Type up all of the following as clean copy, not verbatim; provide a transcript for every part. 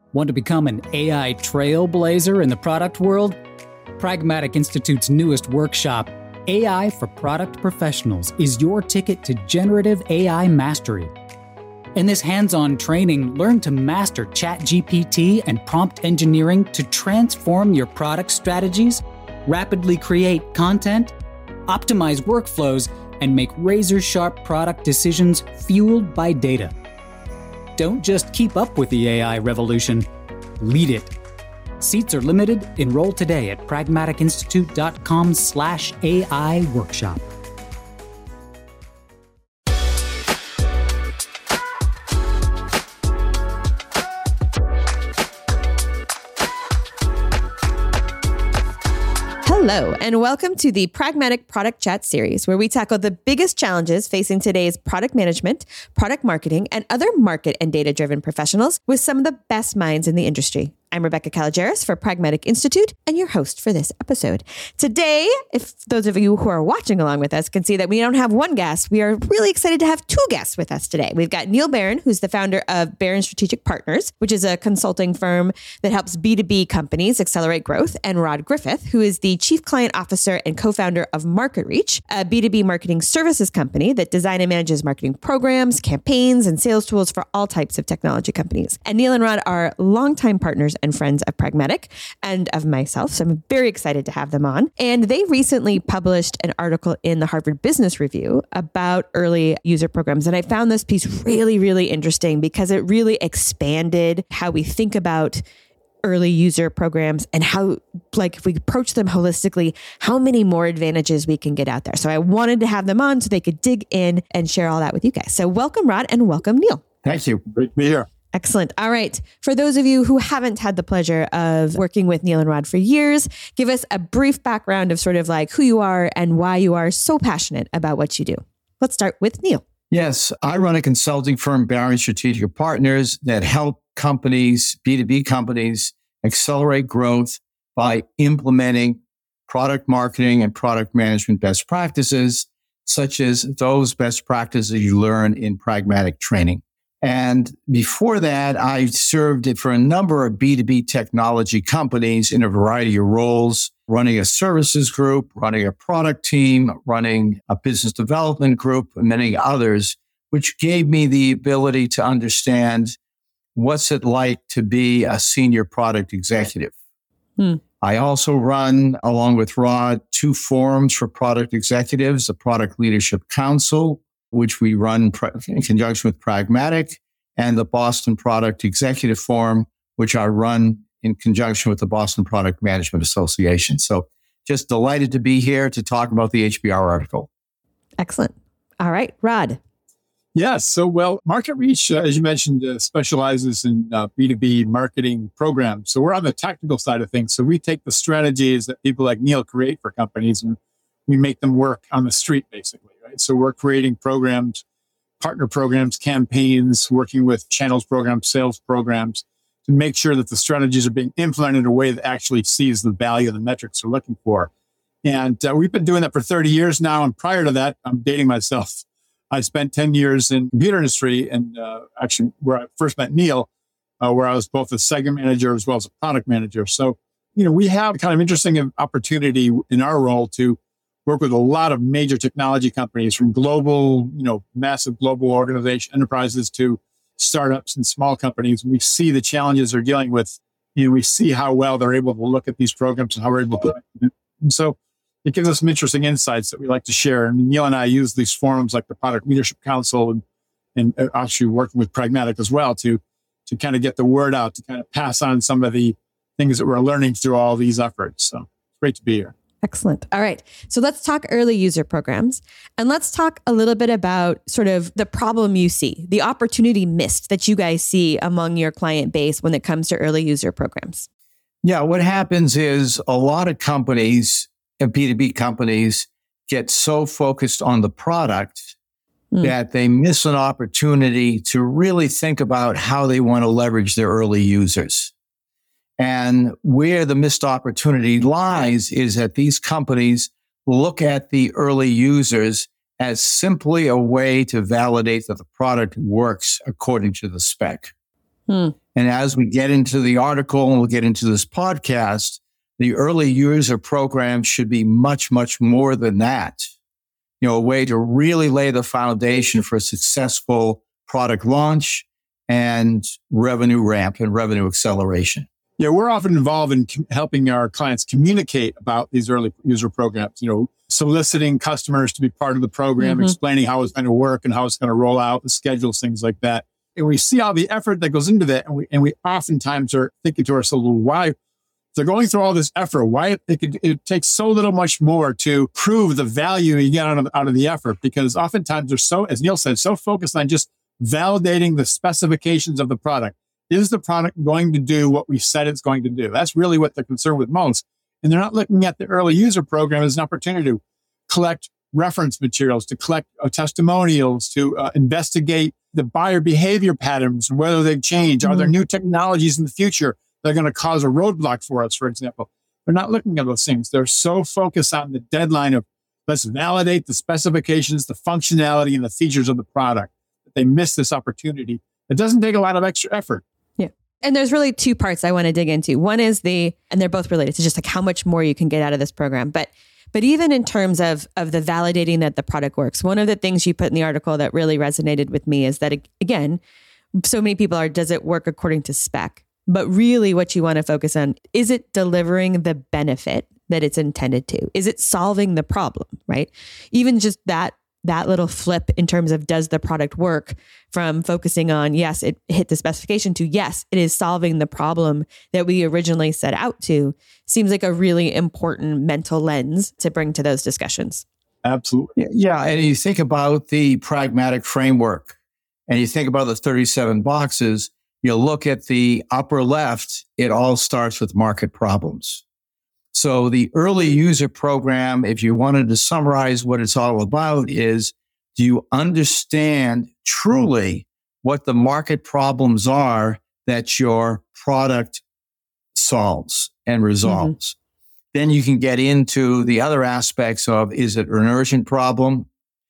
Want to become an AI trailblazer in the product world? Pragmatic Institute's newest workshop, AI for Product Professionals, is your ticket to generative AI mastery. In this hands-on training, learn to master ChatGPT and prompt engineering to transform your product strategies, rapidly create content, optimize workflows, and make razor-sharp product decisions fueled by data. Don't just keep up with the AI revolution, lead it. Seats are limited. Enroll today at pragmaticinstitute.com/AI workshop. Hello, and welcome to the Pragmatic Product Chat series, where we tackle the biggest challenges facing today's product management, product marketing, and other market and data-driven professionals with some of the best minds in the industry. I'm Rebecca Kalogeris for Pragmatic Institute and your host for this episode. Today, if those of you who are watching along with us can see that we don't have one guest, we are really excited to have two guests with us today. We've got Neil Barron, who's the founder of Barron Strategic Partners, which is a consulting firm that helps B2B companies accelerate growth, and Rod Griffith, who is the Chief Client Officer and co-founder of MarketReach, a B2B marketing services company that designs and manages marketing programs, campaigns, and sales tools for all types of technology companies. And Neil and Rod are longtime partners and friends of Pragmatic and of myself. So I'm very excited to have them on. And they recently published an article in the Harvard Business Review about early user programs. And I found this piece really, really interesting because it really expanded how we think about early user programs and how, like, if we approach them holistically, how many more advantages we can get out there. So I wanted to have them on so they could dig in and share all that with you guys. So welcome, Rod, and welcome, Neil. Thank you. Great to be here. Excellent. All right. For those of you who haven't had the pleasure of working with Neil and Rod for years, give us a brief background of sort of like who you are and why you are so passionate about what you do. Let's start with Neil. Yes, I run a consulting firm, Barron Strategic Partners, that help companies, B2B companies, accelerate growth by implementing product marketing and product management best practices, such as those best practices you learn in pragmatic training. And before that, I served for a number of B2B technology companies in a variety of roles, running a services group, running a product team, running a business development group, and many others, which gave me the ability to understand what's it like to be a senior product executive. I also run, along with Rod, two forums for product executives, the Product Leadership Council, which we run in conjunction with Pragmatic, and the Boston Product Executive Forum, which I run in conjunction with the Boston Product Management Association. So just delighted to be here to talk about the HBR article. Excellent. All right, Rod. Yes. So, MarketReach, as you mentioned, specializes in B2B marketing programs. So we're on the technical side of things. So we take the strategies that people like Neil create for companies and we make them work on the street, basically. So we're creating programs, partner programs, campaigns, working with channels programs, sales programs to make sure that the strategies are being implemented in a way that actually sees the value of the metrics we're looking for. And we've been doing that for 30 years now. And prior to that, I'm dating myself. I spent 10 years in the computer industry and actually where I first met Neil, where I was both a segment manager as well as a product manager. So, we have kind of interesting opportunity in our role to work with a lot of major technology companies from global, massive global organization enterprises to startups and small companies. We see the challenges they're dealing with. We see how well they're able to look at these programs and how we're able to. And so it gives us some interesting insights that we like to share. And Neil and I use these forums like the Product Leadership Council and actually working with Pragmatic as well to kind of get the word out, to kind of pass on some of the things that we're learning through all these efforts. So it's great to be here. Excellent. All right. So let's talk early user programs and let's talk a little bit about sort of the problem you see, the opportunity missed that you guys see among your client base when it comes to early user programs. Yeah, what happens is a lot of companies, B2B companies, get so focused on the product that they miss an opportunity to really think about how they want to leverage their early users. And where the missed opportunity lies is that these companies look at the early users as simply a way to validate that the product works according to the spec. And as we get into the article and we'll get into this podcast, the early user program should be much, much more than that. A way to really lay the foundation for a successful product launch and revenue ramp and revenue acceleration. Yeah, we're often involved in helping our clients communicate about these early user programs, soliciting customers to be part of the program, explaining how it's going to work and how it's going to roll out, the schedules, things like that. And we see all the effort that goes into that. And we oftentimes are thinking to ourselves, well, why they're going through all this effort? Why it takes so little much more to prove the value you get out of the effort? Because oftentimes they're so, as Neil said, so focused on just validating the specifications of the product. Is the product going to do what we said it's going to do? That's really what they're concerned with most. And they're not looking at the early user program as an opportunity to collect reference materials, to collect testimonials, to investigate the buyer behavior patterns, whether they've changed. Are there new technologies in the future that are going to cause a roadblock for us, for example? They're not looking at those things. They're so focused on the deadline of let's validate the specifications, the functionality, and the features of the product that they miss this opportunity. It doesn't take a lot of extra effort. And there's really two parts I want to dig into. One is and they're both related to just like how much more you can get out of this program. But even in terms of the validating that the product works, one of the things you put in the article that really resonated with me is that, again, so many people does it work according to spec? But really what you want to focus on, is it delivering the benefit that it's intended to? Is it solving the problem, right? Even just that little flip in terms of does the product work, from focusing on, yes, it hit the specification, to yes, it is solving the problem that we originally set out to, seems like a really important mental lens to bring to those discussions. Absolutely. Yeah. And you think about the pragmatic framework and you think about the 37 boxes, you look at the upper left, it all starts with market problems. So the early user program, if you wanted to summarize what it's all about, is do you understand truly what the market problems are that your product solves and resolves? Then you can get into the other aspects of, is it an urgent problem?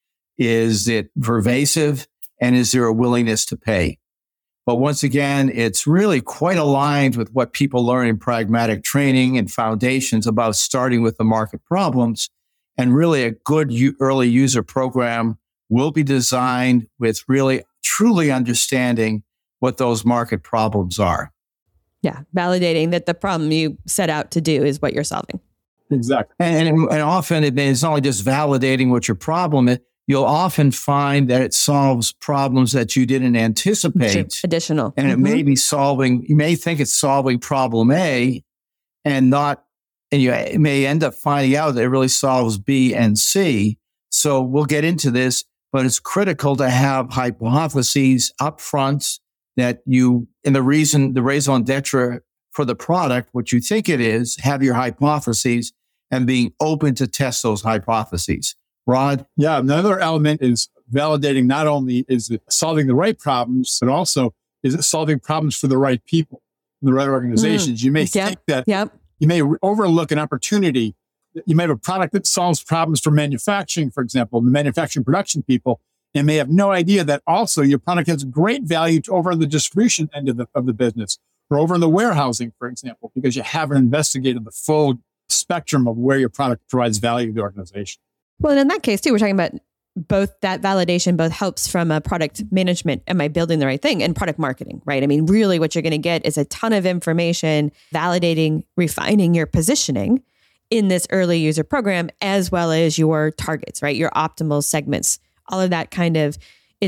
Is it pervasive? And is there a willingness to pay? But once again, it's really quite aligned with what people learn in pragmatic training and foundations about starting with the market problems. And really a good early user program will be designed with really truly understanding what those market problems are. Yeah, validating that the problem you set out to do is what you're solving. Exactly. And often it's not only just validating what your problem is, you'll often find that it solves problems that you didn't anticipate. Additional. And it may be you may think it's solving problem A and you may end up finding out that it really solves B and C. So we'll get into this, but it's critical to have hypotheses up front that and the raison d'etre for the product, what you think it is, have your hypotheses and being open to test those hypotheses. Rod? Yeah, another element is validating not only is it solving the right problems, but also is it solving problems for the right people, the right organizations. You may think that you may overlook an opportunity. You may have a product that solves problems for manufacturing, for example, the manufacturing production people, and may have no idea that also your product has great value over the distribution end of the business, or over in the warehousing, for example, because you haven't investigated the full spectrum of where your product provides value to the organization. Well, and in that case too, we're talking about both that validation both helps from a product management, am I building the right thing, and product marketing, right? I mean, really what you're going to get is a ton of information validating, refining your positioning in this early user program, as well as your targets, right? Your optimal segments, all of that kind of, I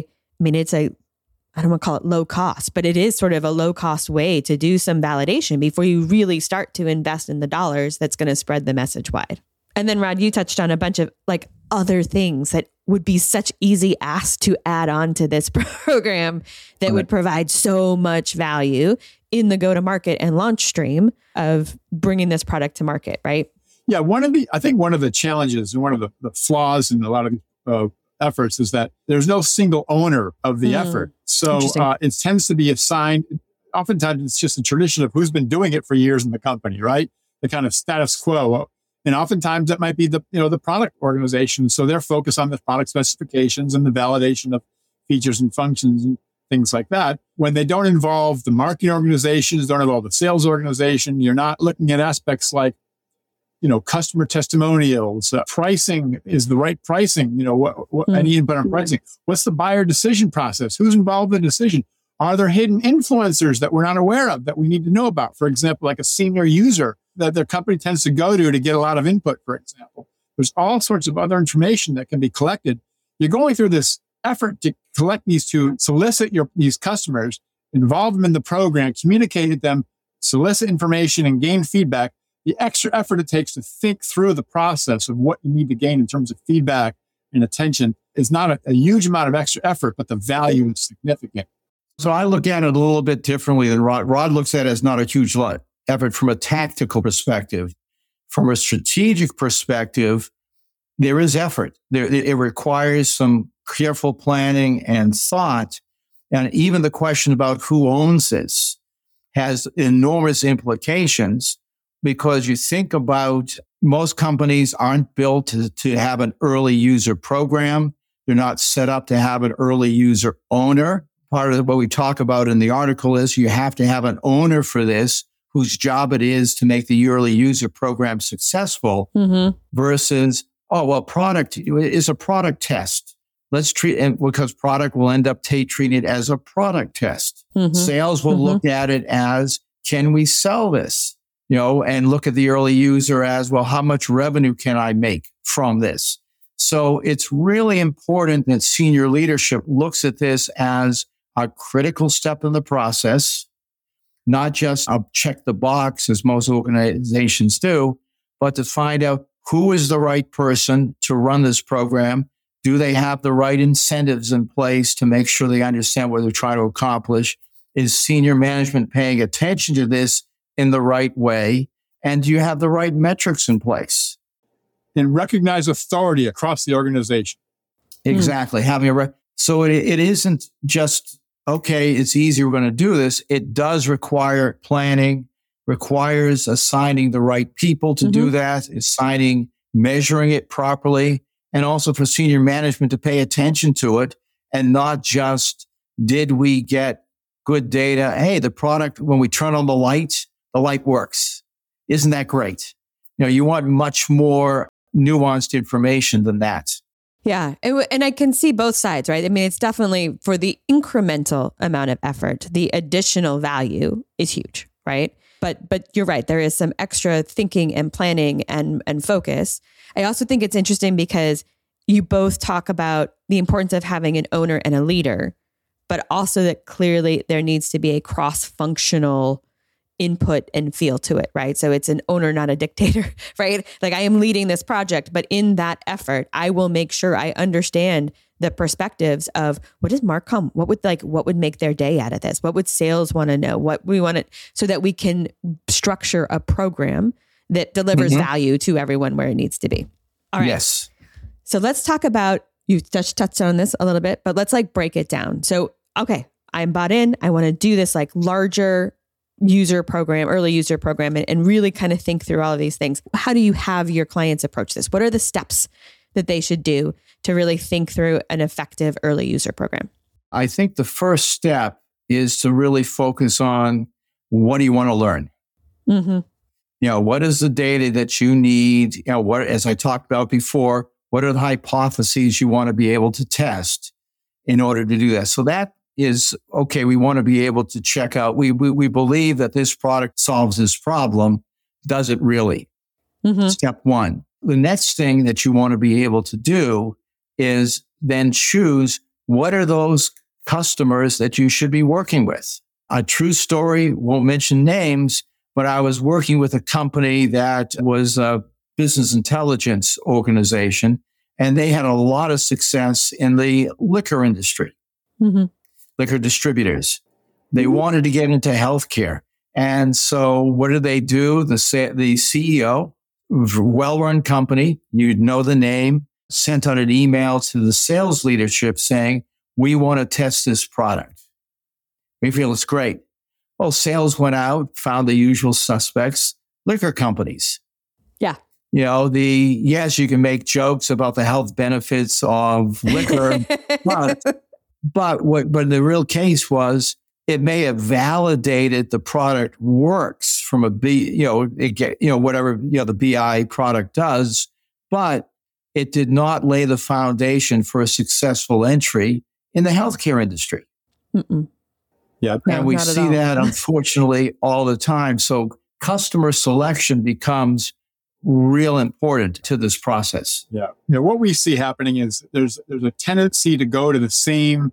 don't want to call it low cost, but it is sort of a low cost way to do some validation before you really start to invest in the dollars that's going to spread the message wide. And then Rod, you touched on a bunch of like other things that would be such easy asks to add on to this program that would provide so much value in the go-to-market and launch stream of bringing this product to market, right? Yeah, I think one of the challenges and one of the flaws in a lot of efforts is that there's no single owner of the effort. So it tends to be assigned. Oftentimes it's just a tradition of who's been doing it for years in the company, right? The kind of status quo. And oftentimes that might be the product organization. So they're focused on the product specifications and the validation of features and functions and things like that. When they don't involve the marketing organizations, don't involve the sales organization, you're not looking at aspects like, customer testimonials, pricing is the right pricing, any input on pricing. What's the buyer decision process? Who's involved in the decision? Are there hidden influencers that we're not aware of that we need to know about? For example, like a senior user that their company tends to go to get a lot of input, for example. There's all sorts of other information that can be collected. You're going through this effort to collect these, to solicit these customers, involve them in the program, communicate with them, solicit information, and gain feedback. The extra effort it takes to think through the process of what you need to gain in terms of feedback and attention is not a huge amount of extra effort, but the value is significant. So I look at it a little bit differently than Rod. Rod looks at it as not a huge effort from a tactical perspective. From a strategic perspective, there is effort. It requires some careful planning and thought. And even the question about who owns this has enormous implications, because you think about most companies aren't built to have an early user program. They're not set up to have an early user owner. Part of what we talk about in the article is you have to have an owner for this, whose job it is to make the early user program successful, versus, product is a product test. Let's treat it, because product will end up treating it as a product test. Sales will look at it as, can we sell this? And look at the early user as, well, how much revenue can I make from this? So it's really important that senior leadership looks at this as a critical step in the process, not just a check the box as most organizations do, but to find out who is the right person to run this program. Do they have the right incentives in place to make sure they understand what they're trying to accomplish? Is senior management paying attention to this in the right way? And do you have the right metrics in place? And recognize authority across the organization. Exactly. So it isn't just, okay, it's easy, we're going to do this. It does require planning, requires assigning the right people to do that, measuring it properly, and also for senior management to pay attention to it, and not just, did we get good data? Hey, the product, when we turn on the light works. Isn't that great? You want much more nuanced information than that. Yeah. And I can see both sides, right? I mean, it's definitely for the incremental amount of effort, the additional value is huge, right? But you're right. There is some extra thinking and planning and focus. I also think it's interesting because you both talk about the importance of having an owner and a leader, but also that clearly there needs to be a cross-functional input and feel to it, right? So it's an owner, not a dictator, right? Like, I am leading this project, but in that effort, I will make sure I understand the perspectives of, what does Mark come? What would make their day out of this? What would sales want to know? What we want to, so that we can structure a program that delivers value to everyone where it needs to be. All right. Yes. So let's talk about, you touched on this a little bit, but let's break it down. So, okay, I'm bought in. I want to do this larger user program, early user program, and really kind of think through all of these things. How do you have your clients approach this? What are the steps that they should do to really think through an effective early user program? I think the first step is to really focus on, what do you want to learn? What is the data that you need? What, as I talked about before, what are the hypotheses you want to be able to test in order to do that? So that is, okay, we want to be able to check out, we believe that this product solves this problem. Does it really? Step one. The next thing that you want to be able to do is then choose, what are those customers that you should be working with? A true story, won't mention names, but I was working with a company that was a business intelligence organization, and they had a lot of success in the liquor industry. Liquor distributors. They wanted to get into healthcare. And so what did they do? The CEO, well-run company, you'd know the name, sent out an email to the sales leadership saying, we want to test this product. We feel it's great. Well, sales went out, found the usual suspects, liquor companies. Yeah. Yes, you can make jokes about the health benefits of liquor, but But the real case was it may have validated the product works from whatever, the BI product does, but it did not lay the foundation for a successful entry in the healthcare industry. Mm-mm. Yeah. And we see that, unfortunately, all the time. So customer selection becomes real important to this process. Yeah. What we see happening is there's a tendency to go to the same,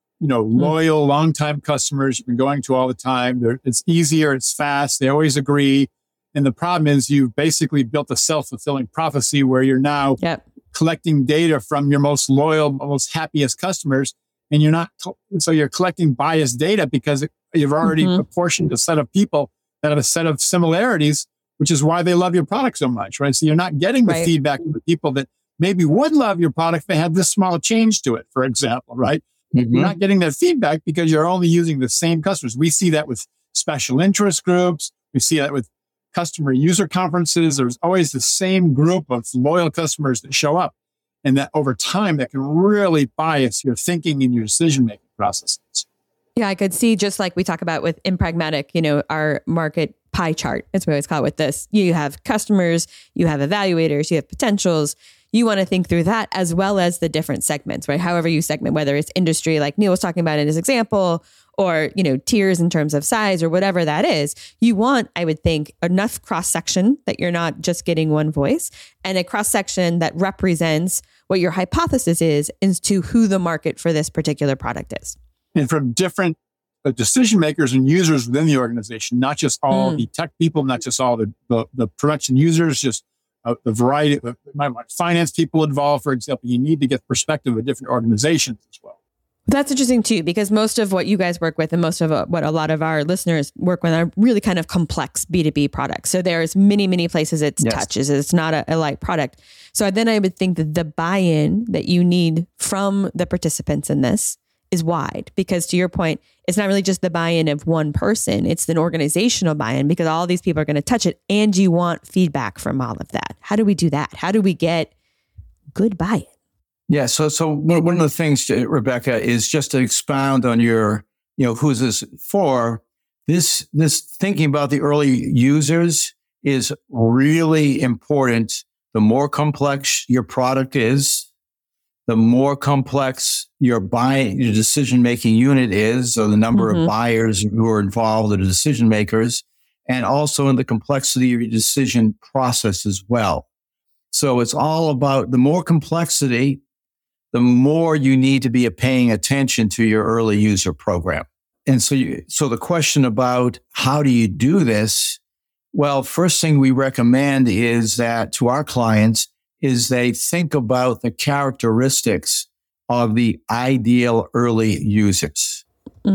loyal, longtime customers you've been going to all the time. It's easier, it's fast, they always agree. And the problem is you've basically built a self-fulfilling prophecy where you're now collecting data from your most loyal, most happiest customers. And you're collecting biased data because you've already apportioned a set of people that have a set of similarities, which is why they love your product so much, right? So you're not getting the feedback from the people that maybe would love your product if they had this small change to it, for example, right? You're not getting that feedback because you're only using the same customers. We see that with special interest groups. We see that with customer user conferences. There's always the same group of loyal customers that show up. And that over time, that can really bias your thinking and your decision-making processes. Yeah, I could see, just like we talk about with Impragmatic, our market pie chart, as we always call it with this. You have customers, you have evaluators, you have potentials. You want to think through that as well as the different segments, right? However you segment, whether it's industry, like Neil was talking about in his example, or, tiers in terms of size or whatever that is. You want, I would think, enough cross-section that you're not just getting one voice, and a cross-section that represents what your hypothesis is to who the market for this particular product is. And from different decision makers and users within the organization, not just all the tech people, not just all the production users, just the variety of finance people involved, for example. You need to get perspective of different organizations as well. That's interesting too, because most of what you guys work with and most of what a lot of our listeners work with are really kind of complex B2B products. So there's many, many places it touches. It's not a light product. So then I would think that the buy-in that you need from the participants in this is wide, because to your point, it's not really just the buy-in of one person. It's an organizational buy-in, because all these people are going to touch it, and you want feedback from all of that. How do we do that? How do we get good buy-in? Yeah. So one of the things, Rebecca, is just to expound on your, who's this for? This thinking about the early users is really important. The more complex your product is, the more complex your decision-making unit is, or the number of buyers who are involved, or the decision makers, and also in the complexity of your decision process as well. So it's all about the more complexity, the more you need to be paying attention to your early user program. And so the question about how do you do this? Well, first thing we recommend is that to our clients is they think about the characteristics of the ideal early users.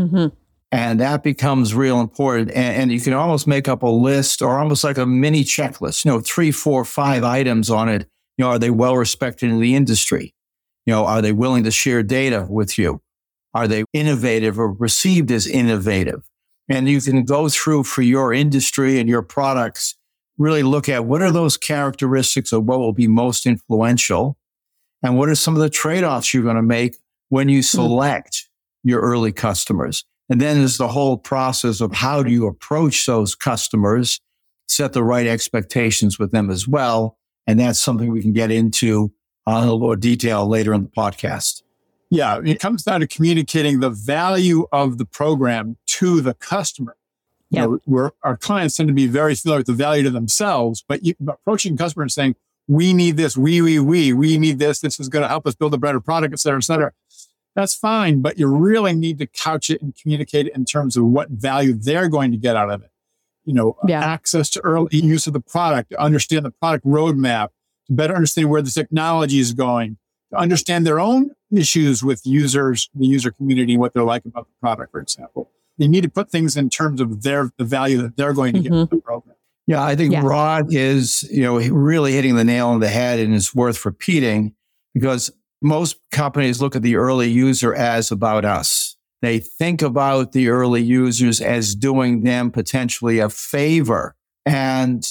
And that becomes real important. And you can almost make up a list, or almost like a mini checklist, 3, 4, 5 items on it. Are they well respected in the industry? Are they willing to share data with you? Are they innovative or perceived as innovative? And you can go through for your industry and your products, really look at what are those characteristics of what will be most influential, and what are some of the trade-offs you're going to make when you select your early customers. And then there's the whole process of how do you approach those customers, set the right expectations with them as well. And that's something we can get into in a little more detail later in the podcast. Yeah, it comes down to communicating the value of the program to the customer. Where our clients tend to be very familiar with the value to themselves, but approaching customers and saying, we need this, we need this is going to help us build a better product, et cetera, that's fine. But you really need to couch it and communicate it in terms of what value they're going to get out of it. Access to early use of the product, to understand the product roadmap, to better understand where the technology is going, to understand their own issues with users, the user community, what they're like about the product, for example. They need to put things in terms of the value that they're going to get with the program. Yeah, I think Rod is, really hitting the nail on the head, and it's worth repeating, because most companies look at the early user as about us. They think about the early users as doing them potentially a favor. And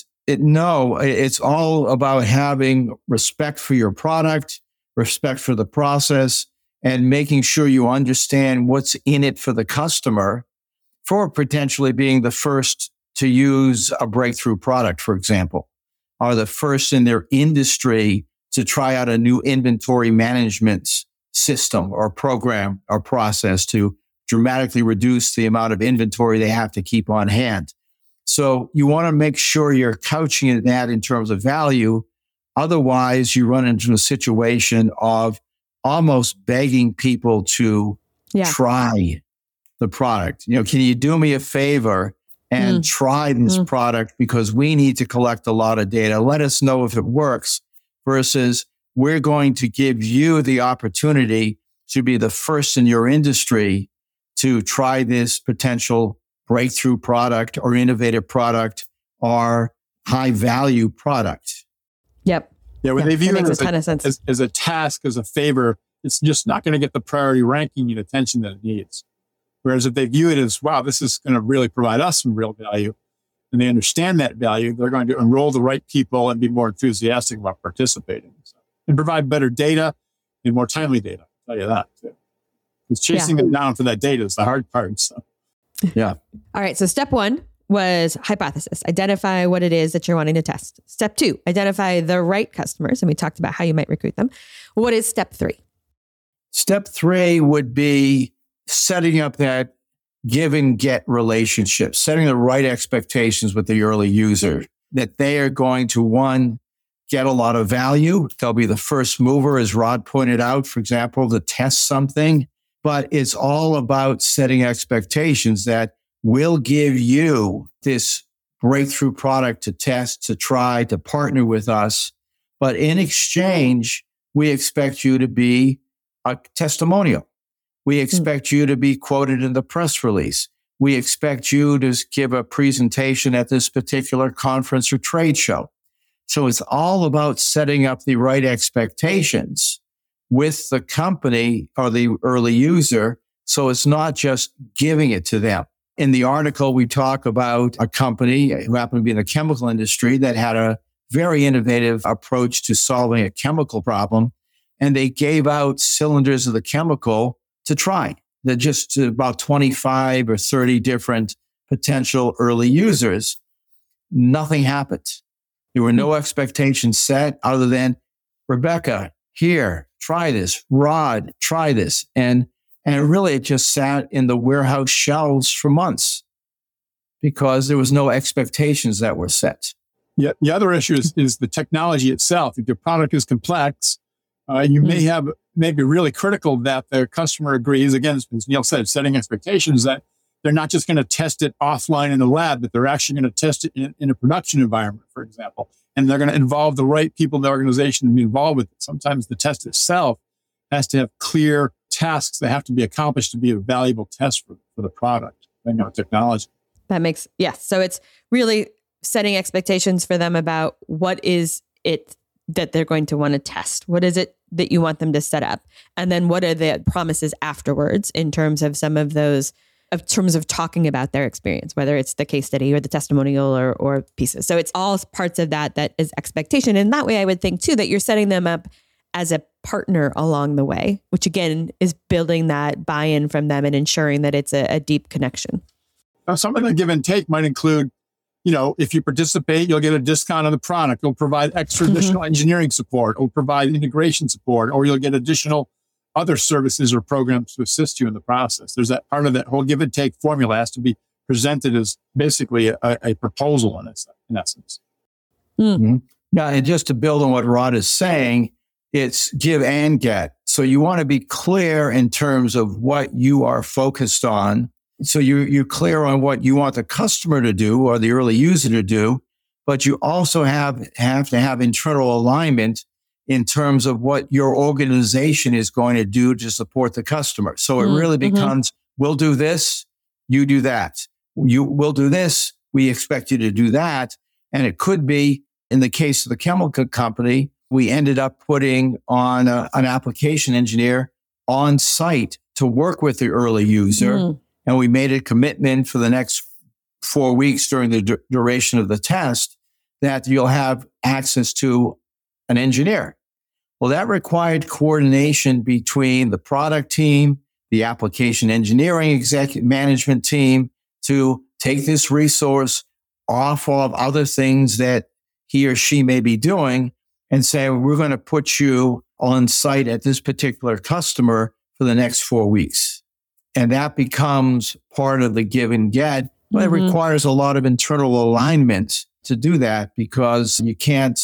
it's all about having respect for your product, respect for the process, and making sure you understand what's in it for the customer for potentially being the first to use a breakthrough product, for example, or the first in their industry to try out a new inventory management system or program or process to dramatically reduce the amount of inventory they have to keep on hand. So you want to make sure you're couching that in terms of value. Otherwise, you run into a situation of almost begging people to try the product. Can you do me a favor and try this product because we need to collect a lot of data. Let us know if it works versus we're going to give you the opportunity to be the first in your industry to try this potential breakthrough product or innovative product or high value product. Yep. Yeah, when they view it as a task, as a favor, it's just not going to get the priority ranking and attention that it needs. Whereas if they view it as, wow, this is going to really provide us some real value, and they understand that value, they're going to enroll the right people and be more enthusiastic about participating. And provide better data and more timely data. I'll tell you that too. Because chasing them down for that data is the hard part. So. Yeah. All right. So step 1 was hypothesis. Identify what it is that you're wanting to test. Step 2, identify the right customers. And we talked about how you might recruit them. What is step 3? Step 3 would be setting up that give and get relationship, setting the right expectations with the early user, that they are going to, one, get a lot of value. They'll be the first mover, as Rod pointed out, for example, to test something. But it's all about setting expectations that we'll give you this breakthrough product to test, to try, to partner with us. But in exchange, we expect you to be a testimonial. We expect you to be quoted in the press release. We expect you to give a presentation at this particular conference or trade show. So it's all about setting up the right expectations with the company or the early user. So it's not just giving it to them. In the article, we talk about a company who happened to be in the chemical industry that had a very innovative approach to solving a chemical problem. And they gave out cylinders of the chemical to try. They're just about 25 or 30 different potential early users. Nothing happened. There were no expectations set other than, Rebecca, here, try this. Rod, try this. And really it just sat in the warehouse shelves for months because there was no expectations that were set. Yeah, the other issue is the technology itself. If your product is complex, you may be really critical that the customer agrees. Again, as Neil said, setting expectations that they're not just going to test it offline in the lab, but they're actually going to test it in a production environment, for example. And they're going to involve the right people in the organization to be involved with it. Sometimes the test itself has to have clear tasks that have to be accomplished to be a valuable test for the product, depending on technology. That makes, yes. So it's really setting expectations for them about what is it that they're going to want to test. What is it that you want them to set up? And then what are the promises afterwards in terms of some of those, in terms of talking about their experience, whether it's the case study or the testimonial or pieces. So it's all parts of that is expectation. And that way I would think too, that you're setting them up as a partner along the way, which again is building that buy-in from them and ensuring that it's a deep connection. Now, some of the give and take might include, if you participate, you'll get a discount on the product. You'll provide extra additional engineering support or provide integration support, or you'll get additional other services or programs to assist you in the process. There's that part of that whole give and take formula has to be presented as basically a proposal in essence. Mm-hmm. Yeah, and just to build on what Rod is saying, it's give and get. So you want to be clear in terms of what you are focused on. So you're clear on what you want the customer to do or the early user to do, but you also have to have internal alignment in terms of what your organization is going to do to support the customer. So it really becomes, we'll do this, you do that. We'll do this, we expect you to do that. And it could be, in the case of the chemical company, we ended up putting on an application engineer on site to work with the early user. And we made a commitment for the next 4 weeks during the duration of the test that you'll have access to an engineer. Well, that required coordination between the product team, the application engineering executive management team to take this resource off of other things that he or she may be doing and say, we're going to put you on site at this particular customer for the next 4 weeks. And that becomes part of the give and get, but it requires a lot of internal alignment to do that because you can't,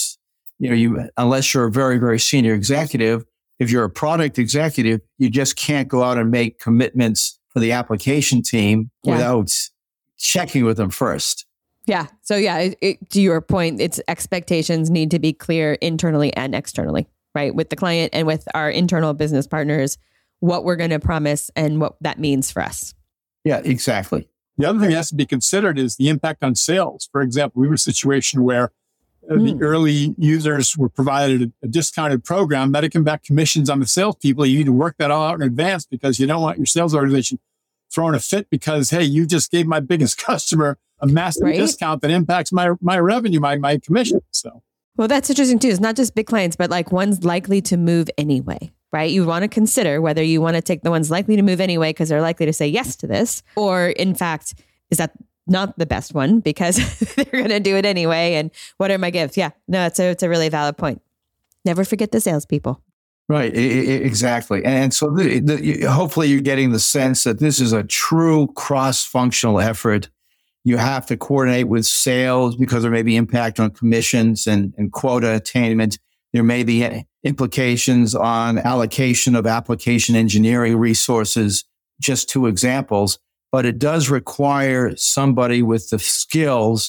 unless you're a very, very senior executive, if you're a product executive, you just can't go out and make commitments for the application team without checking with them first. Yeah. So to your point, its expectations need to be clear internally and externally, right? With the client and with our internal business partners, what we're going to promise and what that means for us. Yeah, exactly. The other thing that has to be considered is the impact on sales. For example, we were in a situation where the early users were provided a discounted program that can back commissions on the salespeople. You need to work that all out in advance because you don't want your sales organization throwing a fit because, hey, you just gave my biggest customer a massive discount that impacts my revenue, my commission. So, well, that's interesting too. It's not just big clients, but like ones likely to move anyway, right? You want to consider whether you want to take the ones likely to move anyway because they're likely to say yes to this, or in fact, is that not the best one because they're going to do it anyway. And what are my gifts? Yeah, no, it's a really valid point. Never forget the salespeople. Right, exactly. And so hopefully you're getting the sense that this is a true cross-functional effort. You have to coordinate with sales because there may be impact on commissions and quota attainment. There may be implications on allocation of application engineering resources, just 2 examples. But it does require somebody with the skills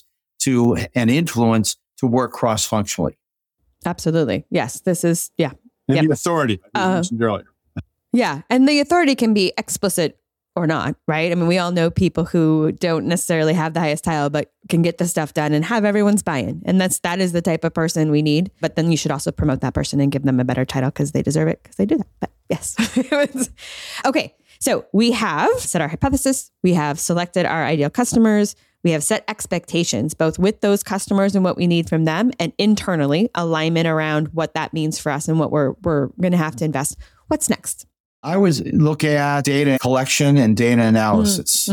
and influence to work cross-functionally. Absolutely. Yes, this is, And the authority I mentioned earlier. Yeah. And the authority can be explicit or not, right? I mean, we all know people who don't necessarily have the highest title, but can get the stuff done and have everyone's buy-in. And that is the type of person we need. But then you should also promote that person and give them a better title because they deserve it because they do that. But yes. Okay. So we have set our hypothesis. We have selected our ideal customers. We have set expectations, both with those customers and what we need from them, and internally alignment around what that means for us and what we're going to have to invest. What's next? I was looking at data collection and data analysis.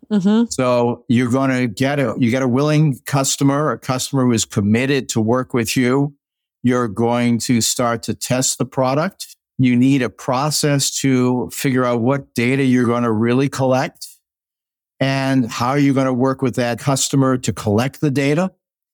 So you're going to get a willing customer, a customer who is committed to work with you. You're going to start to test the product. You need a process to figure out what data you're going to really collect and how you're going to work with that customer to collect the data.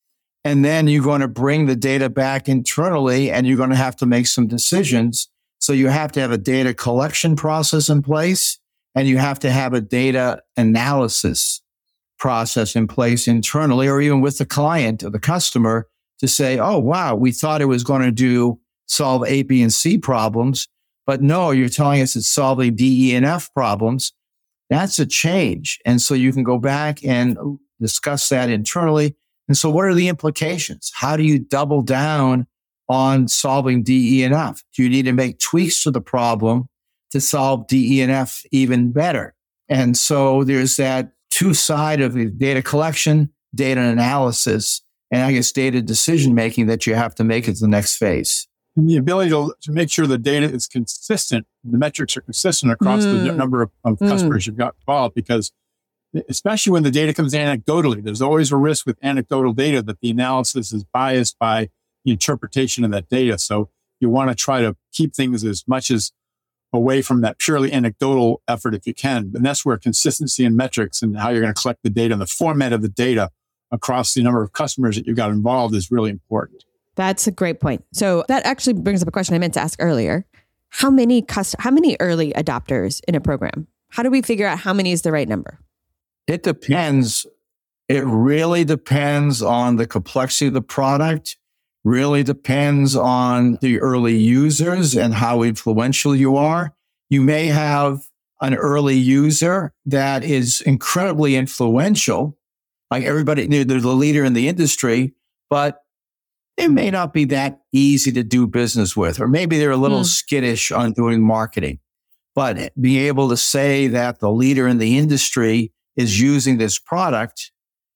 And then you're going to bring the data back internally and you're going to have to make some decisions. So you have to have a data collection process in place and you have to have a data analysis process in place internally or even with the client or the customer to say, oh, wow, we thought it was going to solve A, B, and C problems, but no, you're telling us it's solving D, E, and F problems. That's a change. And so you can go back and discuss that internally. And so what are the implications? How do you double down on solving D, E, and F? Do you need to make tweaks to the problem to solve D, E, and F even better? And so there's that 2 side of the data collection, data analysis, and I guess data decision-making that you have to make as the next phase. And the ability to make sure the data is consistent, the metrics are consistent across the number of customers you've got involved, because especially when the data comes in anecdotally, there's always a risk with anecdotal data that the analysis is biased by the interpretation of that data. So you want to try to keep things as much as away from that purely anecdotal effort if you can. And that's where consistency in metrics and how you're going to collect the data and the format of the data across the number of customers that you've got involved is really important. That's a great point. So that actually brings up a question I meant to ask earlier. How many early adopters in a program? How do we figure out how many is the right number? It depends. It really depends on the complexity of the product, really depends on the early users and how influential you are. You may have an early user that is incredibly influential, like everybody, they're the leader in the industry, but it may not be that easy to do business with, or maybe they're a little skittish on doing marketing. But being able to say that the leader in the industry is using this product,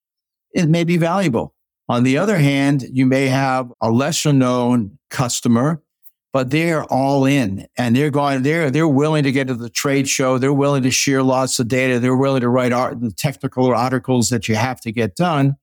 it may be valuable. On the other hand, you may have a lesser known customer, but they're all in and they're willing to get to the trade show. They're willing to share lots of data. They're willing to write the technical articles that you have to get done.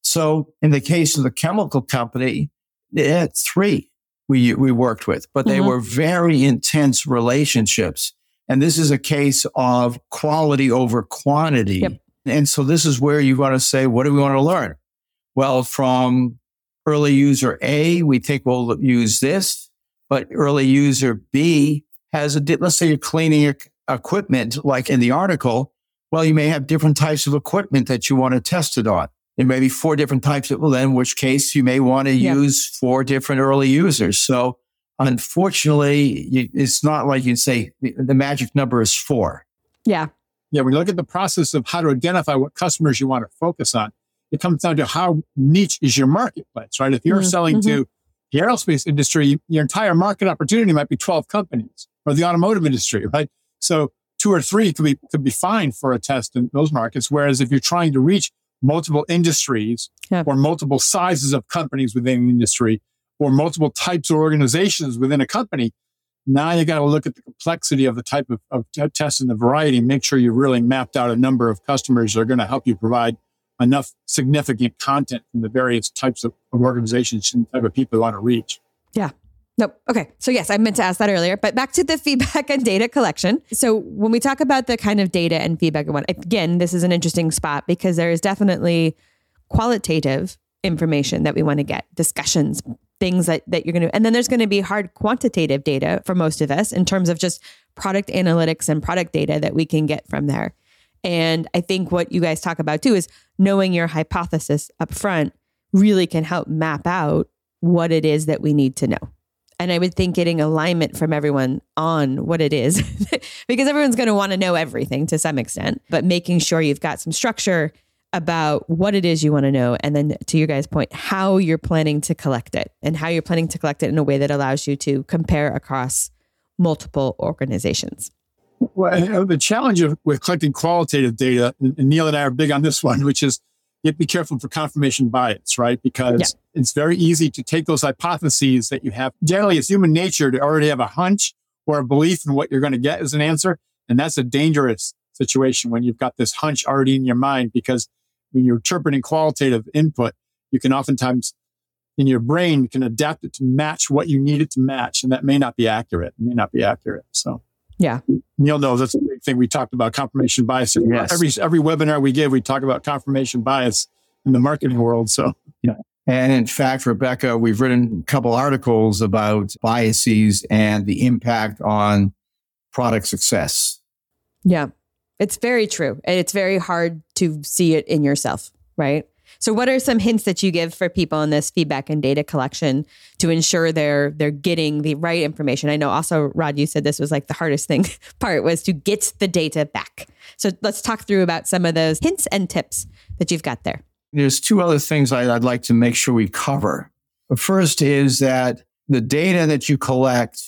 So in the case of the chemical company, they had 3 we worked with, but they were very intense relationships. And this is a case of quality over quantity. Yep. And so this is where you want to say, what do we want to learn? Well, from early user A, we think we'll use this, but early user B has let's say you're cleaning your equipment, like in the article. Well, you may have different types of equipment that you want to test it on. There may be 4 different types of, well, then in which case you may want to use 4 different early users. So unfortunately, it's not like you say the magic number is 4. Yeah. Yeah. When you look at the process of how to identify what customers you want to focus on, it comes down to how niche is your marketplace, right? If you're selling to the aerospace industry, your entire market opportunity might be 12 companies, or the automotive industry, right? So 2 or 3 could be fine for a test in those markets. Whereas if you're trying to reach multiple industries or multiple sizes of companies within the industry or multiple types of organizations within a company, now you got to look at the complexity of the type of test and the variety and make sure you really mapped out a number of customers that are going to help you provide enough significant content from the various types of organizations and type of people you want to reach. Yeah. Nope. Okay. So yes, I meant to ask that earlier, but back to the feedback and data collection. So when we talk about the kind of data and feedback we want, again, this is an interesting spot because there is definitely qualitative information that we want to get, discussions, things that you're going to, and then there's going to be hard quantitative data for most of us in terms of just product analytics and product data that we can get from there. And I think what you guys talk about too is knowing your hypothesis up front really can help map out what it is that we need to know. And I would think getting alignment from everyone on what it is, because everyone's going to want to know everything to some extent, but making sure you've got some structure about what it is you want to know. And then to your guys' point, how you're planning to collect it and how you're planning to collect it in a way that allows you to compare across multiple organizations. Well, the challenge with collecting qualitative data, and Neil and I are big on this one, which is you have to be careful for confirmation bias, right? Because it's very easy to take those hypotheses that you have. Generally, it's human nature to already have a hunch or a belief in what you're going to get as an answer. And that's a dangerous situation when you've got this hunch already in your mind, because when you're interpreting qualitative input, you can oftentimes, in your brain, you can adapt it to match what you need it to match. And that may not be accurate. It may not be accurate. So yeah. Neil knows that's a big thing. We talked about confirmation bias. Yes. Every webinar we give, we talk about confirmation bias in the marketing world. So, yeah. And in fact, Rebecca, we've written a couple articles about biases and the impact on product success. Yeah, it's very true. And it's very hard to see it in yourself, right? So what are some hints that you give for people in this feedback and data collection to ensure they're getting the right information? I know also, Rod, you said this was like the hardest part was to get the data back. So let's talk through about some of those hints and tips that you've got there. There's 2 other things I'd like to make sure we cover. The first is that the data that you collect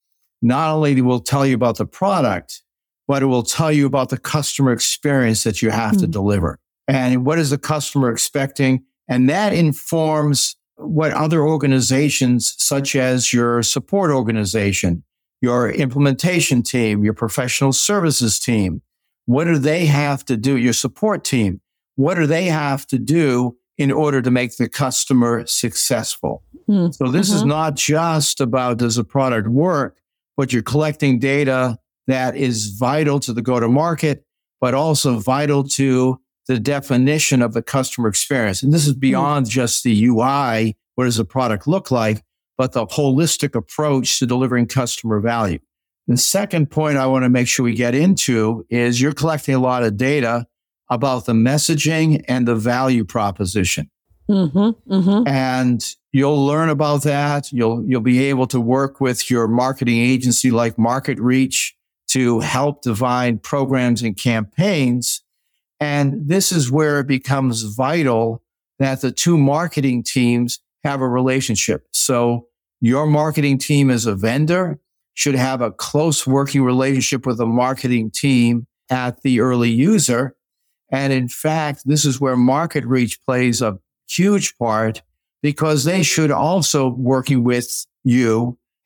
not only will tell you about the product, but it will tell you about the customer experience that you have to deliver. And what is the customer expecting? And that informs what other organizations, such as your support organization, your implementation team, your professional services team, what do they have to do? Your support team, what do they have to do in order to make the customer successful? So this is not just about does the product work, but you're collecting data that is vital to the go-to-market, but also vital to the definition of the customer experience. And this is beyond just the UI, what does the product look like, but the holistic approach to delivering customer value. The second point I want to make sure we get into is you're collecting a lot of data about the messaging and the value proposition. And you'll learn about that. You'll be able to work with your marketing agency like MarketReach to help define programs and campaigns. And this is where it becomes vital that the 2 marketing teams have a relationship. So your marketing team as a vendor should have a close working relationship with the marketing team at the early user. And in fact, this is where MarketReach plays a huge part, because they should also, working with you,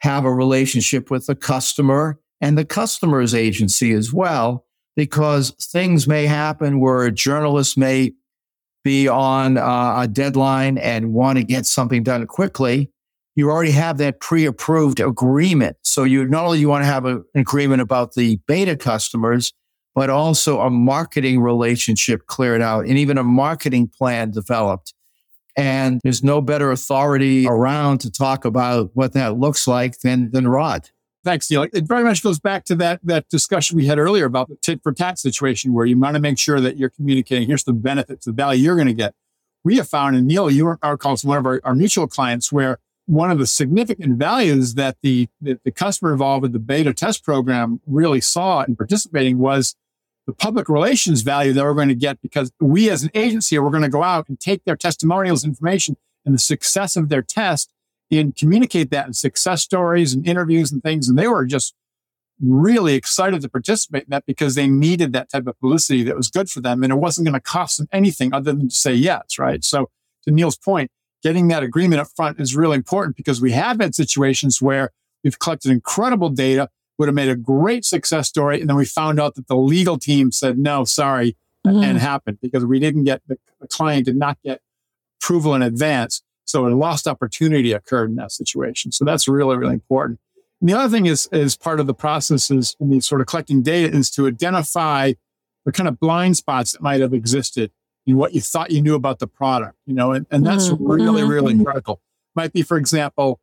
have a relationship with the customer and the customer's agency as well, because things may happen where a journalist may be on a deadline and want to get something done quickly. You already have that pre-approved agreement. So you not only want to have an agreement about the beta customers, but also a marketing relationship cleared out and even a marketing plan developed. And there's no better authority around to talk about what that looks like than Rod. Thanks, Neil. It very much goes back to that discussion we had earlier about the tit for tat situation, where you want to make sure that you're communicating, here's the benefits, the value you're going to get. We have found, and Neil, you are called one of our mutual clients, where one of the significant values that the customer involved with the beta test program really saw in participating was the public relations value that we're going to get, because we as an agency are going to go out and take their testimonials information and the success of their test and communicate that in success stories and interviews and things. And they were just really excited to participate in that because they needed that type of publicity that was good for them. And it wasn't going to cost them anything other than to say yes, right? So to Neil's point, getting that agreement up front is really important, because we have had situations where we've collected incredible data, would have made a great success story. And then we found out that the legal team said, no, sorry, that didn't happen, because we didn't get, the client did not get approval in advance. So a lost opportunity occurred in that situation. So that's really, really important. And the other thing is part of the process is in these sort of collecting data is to identify the kind of blind spots that might have existed in what you thought you knew about the product, and that's really, really critical. Might be, for example,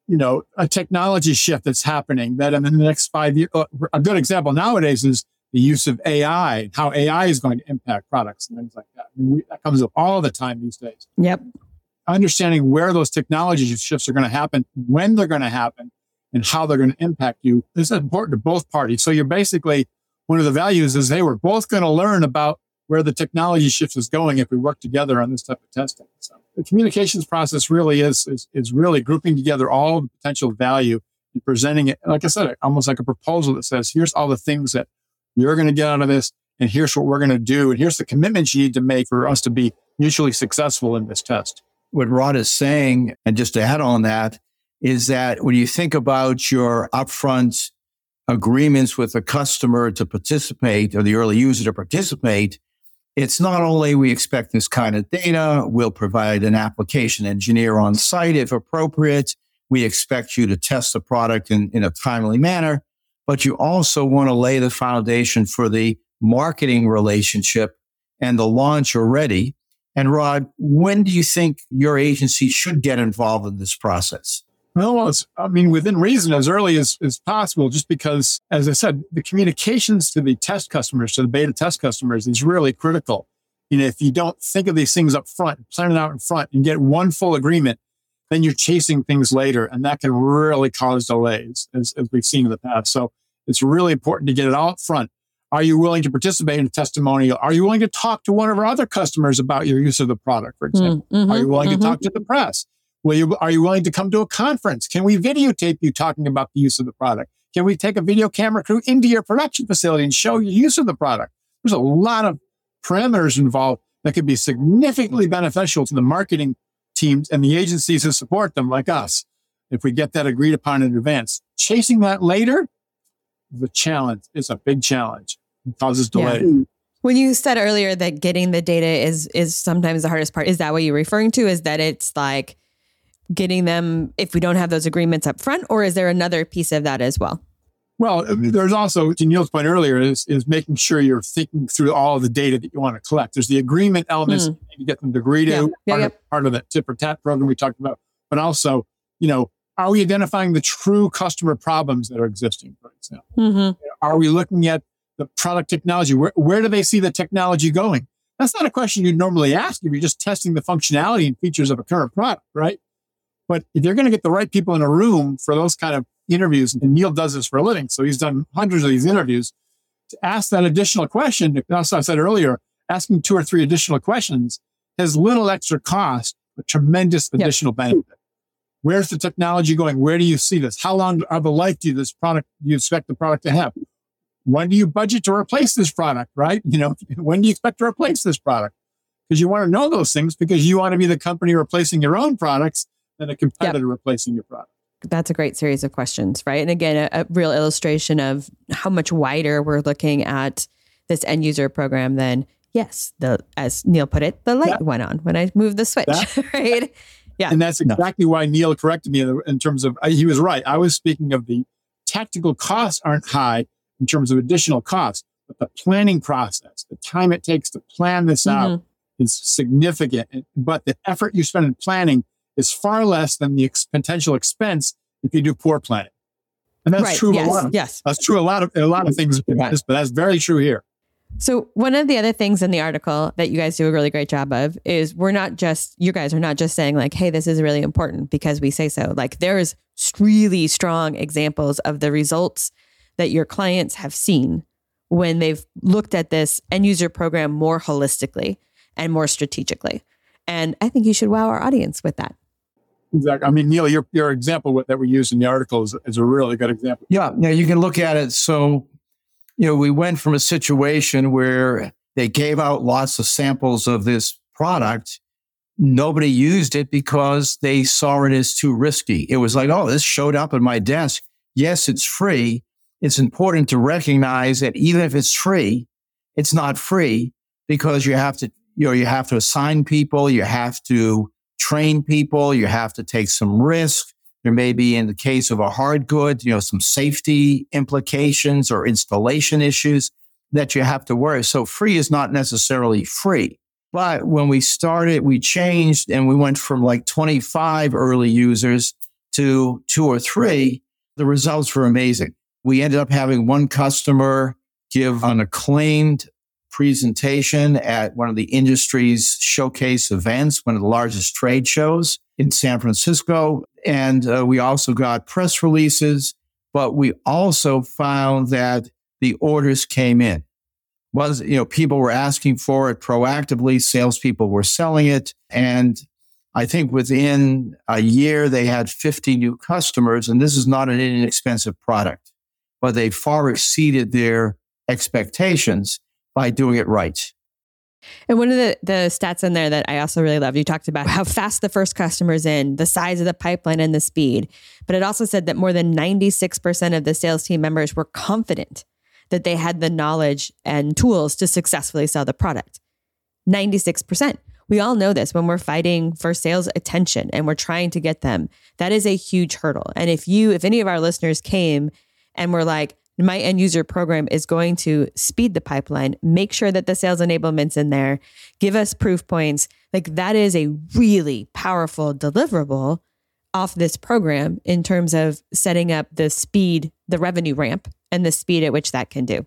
a technology shift that's happening that in the next 5 years, a good example nowadays is the use of AI, how AI is going to impact products and things like that. That comes up all the time these days. Yep. Understanding where those technology shifts are going to happen, when they're going to happen, and how they're going to impact you is important to both parties. So you're basically, one of the values is they were both going to learn about where the technology shift is going if we work together on this type of testing. So the communications process really is really grouping together all of the potential value and presenting it, like I said, almost like a proposal that says, here's all the things that you're going to get out of this, and here's what we're going to do, and here's the commitments you need to make for us to be mutually successful in this test. What Rod is saying, and just to add on that, is that when you think about your upfront agreements with the customer to participate, or the early user to participate, it's not only we expect this kind of data, we'll provide an application engineer on site if appropriate, we expect you to test the product in a timely manner, but you also want to lay the foundation for the marketing relationship and the launch already. And Rod, when do you think your agency should get involved in this process? Well, within reason, as early as possible, just because, as I said, the communications to the test customers, to the beta test customers, is really critical. If you don't think of these things up front, plan it out in front, and get one full agreement, then you're chasing things later, and that can really cause delays, as we've seen in the past. So it's really important to get it all up front. Are you willing to participate in a testimonial? Are you willing to talk to one of our other customers about your use of the product, for example? Are you willing to talk to the press? Are you willing to come to a conference? Can we videotape you talking about the use of the product? Can we take a video camera crew into your production facility and show you use of the product? There's a lot of parameters involved that could be significantly beneficial to the marketing teams and the agencies who support them, like us, if we get that agreed upon in advance. Chasing that later, the challenge is a big challenge. It causes delay. Yeah. When you said earlier that getting the data is sometimes the hardest part, is that what you're referring to? Is that it's like getting them if we don't have those agreements up front, or is there another piece of that as well? Well, there's also, to Neil's point earlier, is making sure you're thinking through all of the data that you want to collect. There's the agreement elements you need to get them to agree to, part of that tit for tat program we talked about. But also, are we identifying the true customer problems that are existing, for example? Are we looking at the product technology? Where do they see the technology going? That's not a question you'd normally ask if you're just testing the functionality and features of a current product, right? But if you're going to get the right people in a room for those kind of interviews, and Neil does this for a living, so he's done hundreds of these interviews, to ask that additional question, as I said earlier, asking 2 or 3 additional questions has little extra cost, but tremendous additional benefit. Where's the technology going? Where do you see this? How long of a life do you expect the product to have? When do you budget to replace this product, right? When do you expect to replace this product? Because you want to know those things, because you want to be the company replacing your own products than a competitor replacing your product. That's a great series of questions, right? And again, a real illustration of how much wider we're looking at this end user program than, yes, as Neil put it, the light went on when I moved the switch, right? Yeah. And that's exactly why Neil corrected me in terms of, he was right. I was speaking of the tactical costs aren't high in terms of additional costs, but the planning process, the time it takes to plan this out is significant. But the effort you spend in planning is far less than the potential expense if you do poor planning. And that's true of a lot. That's true a lot of things, but that's very true here. So one of the other things in the article that you guys do a really great job of is you guys are not just saying like, hey, this is really important because we say so. Like there's really strong examples of the results that your clients have seen when they've looked at this end user program more holistically and more strategically. And I think you should wow our audience with that. Exactly. I mean, Neil, your example that we use in the article is a really good example. Yeah. Now you can look at it. So, we went from a situation where they gave out lots of samples of this product. Nobody used it because they saw it as too risky. It was like, oh, this showed up at my desk. Yes, it's free. It's important to recognize that even if it's free, it's not free because you have to assign people, you have to train people, you have to take some risk. There may be, in the case of a hard good, some safety implications or installation issues that you have to worry. So free is not necessarily free. But when we started, we changed and we went from like 25 early users to 2 or 3. The results were amazing. We ended up having one customer give an acclaimed presentation at one of the industry's showcase events, one of the largest trade shows in San Francisco. And we also got press releases, but we also found that the orders came in. People were asking for it proactively. Salespeople were selling it. And I think within a year, they had 50 new customers. And this is not an inexpensive product, but they far exceeded their expectations by doing it right. And one of the stats in there that I also really loved, you talked about how fast the first customer's in, the size of the pipeline and the speed. But it also said that more than 96% of the sales team members were confident that they had the knowledge and tools to successfully sell the product. 96%. We all know this when we're fighting for sales attention and we're trying to get them. That is a huge hurdle. And if any of our listeners came and were like, my end user program is going to speed the pipeline, make sure that the sales enablement's in there, give us proof points. Like that is a really powerful deliverable off this program in terms of setting up the speed, the revenue ramp, and the speed at which that can do.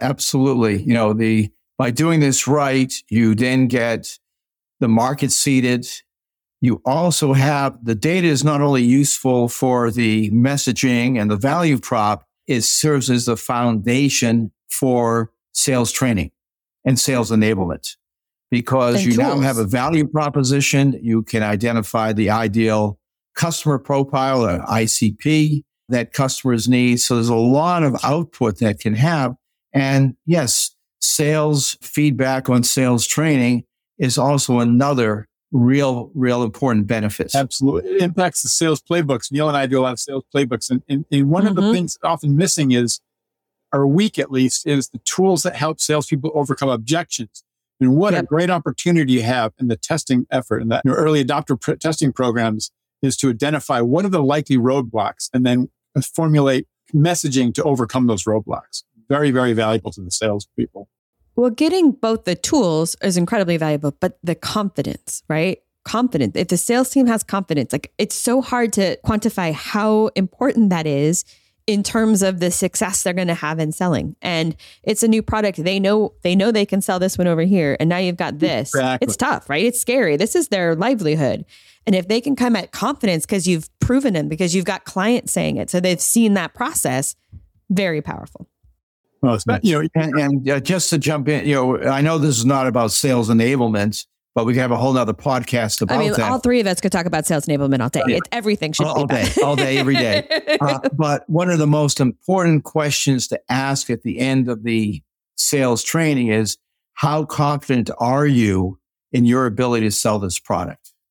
Absolutely. By doing this right, you then get the market seated. You also have the data is not only useful for the messaging and the value prop, it serves as the foundation for sales training and sales enablement because you now have a value proposition. You can identify the ideal customer profile or ICP that customers need. So there's a lot of output that can have. And yes, sales feedback on sales training is also another real important benefits. Absolutely. It impacts the sales playbooks. Neil and I do a lot of sales playbooks. And one of the things often missing is, or weak at least, is the tools that help salespeople overcome objections. And what a great opportunity you have in the testing effort and that early adopter testing programs is to identify what are the likely roadblocks and then formulate messaging to overcome those roadblocks. Very, very valuable to the salespeople. Well, getting both the tools is incredibly valuable, but the confidence, right? Confidence. If the sales team has confidence, like it's so hard to quantify how important that is in terms of the success they're going to have in selling. And it's a new product. They know they can sell this one over here. And now you've got this. Exactly. It's tough, right? It's scary. This is their livelihood. And if they can come at confidence because you've proven it, because you've got clients saying it, so they've seen that process, very powerful. Well, it's not, and just to jump in, I know this is not about sales enablement, but we can have a whole nother podcast about that. All three of us could talk about sales enablement all day. Yeah. Everything should all be all day, every day. But one of the most important questions to ask at the end of the sales training is, how confident are you in your ability to sell this product?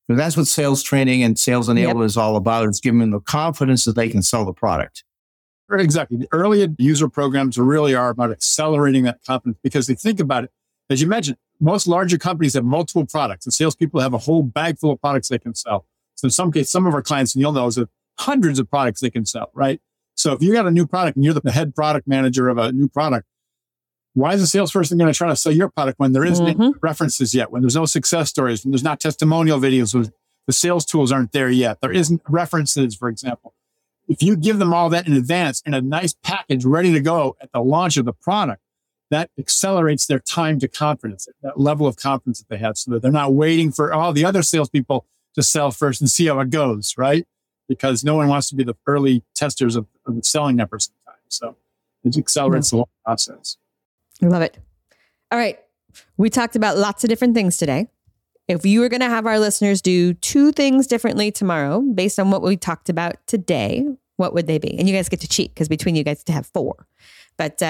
So that's what sales training and sales enablement is all about. It's giving them the confidence that they can sell the product. Exactly. The early user programs really are about accelerating that confidence, because they think about it, as you mentioned, most larger companies have multiple products, and salespeople have a whole bag full of products they can sell. So in some cases, some of our clients, and you'll know, have hundreds of products they can sell, right? So if you got a new product and you're the head product manager of a new product, why is a salesperson going to try to sell your product when there isn't any references yet, when there's no success stories, when there's not testimonial videos, when the sales tools aren't there yet, there isn't references, for example. If you give them all that in advance in a nice package ready to go at the launch of the product, that accelerates their time to confidence, that level of confidence that they have, so that they're not waiting for all the other salespeople to sell first and see how it goes, right? Because no one wants to be the early testers of the selling number sometimes. So it accelerates the whole process. I love it. All right. We talked about lots of different things today. If you were going to have our listeners do 2 things differently tomorrow, based on what we talked about today, what would they be? And you guys get to cheat, because between you guys to have 4. But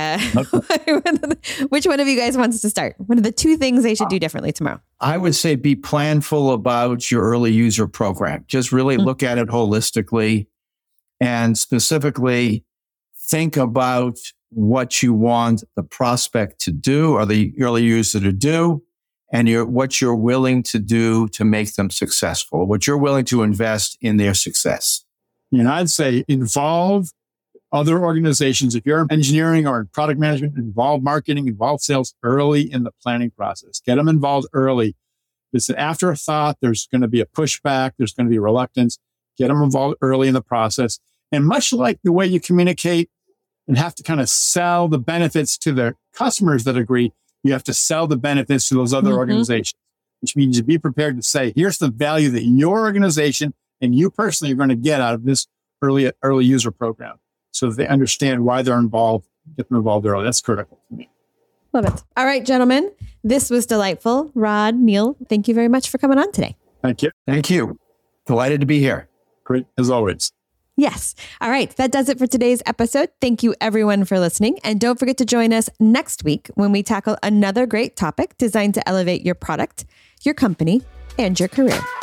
which one of you guys wants to start? What are the 2 things they should do differently tomorrow? I would say be planful about your early user program. Just really look at it holistically, and specifically think about what you want the prospect to do or the early user to do, and what you're willing to do to make them successful, what you're willing to invest in their success. And I'd say involve other organizations. If you're in engineering or in product management, involve marketing, involve sales early in the planning process. Get them involved early. It's an afterthought. There's going to be a pushback. There's going to be reluctance. Get them involved early in the process. And much like the way you communicate and have to kind of sell the benefits to their customers that agree, you have to sell the benefits to those other organizations, which means you be prepared to say, here's the value that your organization and you personally are going to get out of this early user program, so that they understand why they're involved, get them involved early. That's critical to me. Love it. All right, gentlemen, this was delightful. Rod, Neil, thank you very much for coming on today. Thank you. Thank you. Delighted to be here. Great, as always. Yes. All right. That does it for today's episode. Thank you, everyone, for listening. And don't forget to join us next week when we tackle another great topic designed to elevate your product, your company, and your career.